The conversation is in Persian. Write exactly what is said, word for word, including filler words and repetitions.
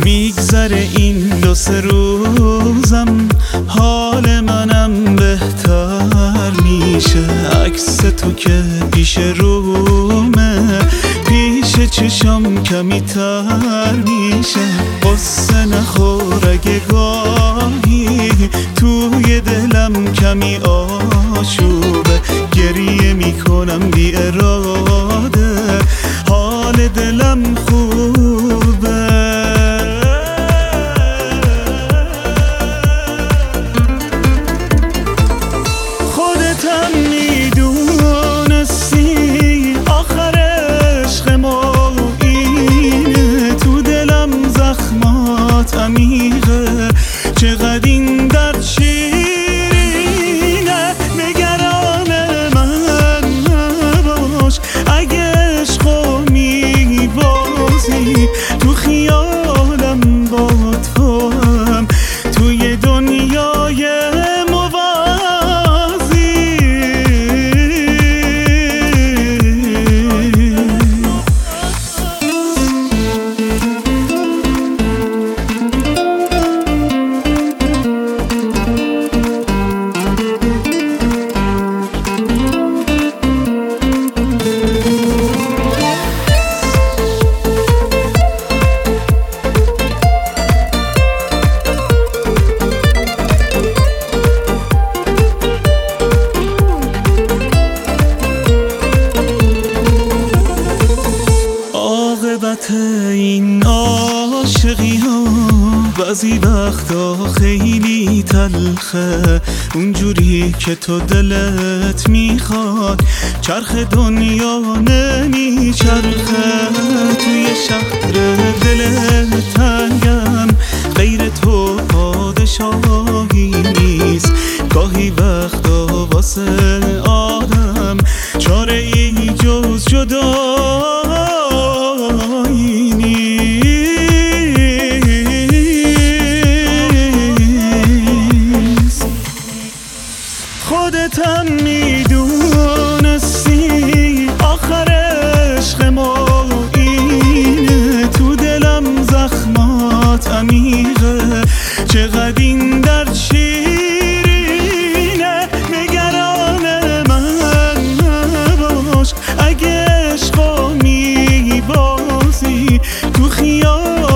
میگذره این دو سه روزم، حال منم بهتر میشه. عکس تو که پیش رومه، پیش چشم کمی تر میشه. قصه نخور اگه گاهی توی دلم کمی آشوبه، گریه میکنم بی اراده، حال دلم خوبه. خودتم میدونستی آخر عشق ما اینه، تو دلم زخمات عمیقه، چقدر این درد شیرینه. نگران من نباش اگه عشقو میبازی، تو خیالم با تو هم توی دنیای این عاشقی ها بعضی وقتا خیلی تلخه، اونجوری که تو دلت میخواد چرخ دنیا نمیچرخه. توی شهر دل تنگم غیر تو پادشاهی نیست، گاهی وقتا واسه آدم چاره ای جز جدایی نیست. خودتم میدونستی آخر عشق ما اینه، تو دلم زخمات عمیقه، چقدر این درد شیرینه. نگران من نباش اگه عشقو میبازی، تو خیال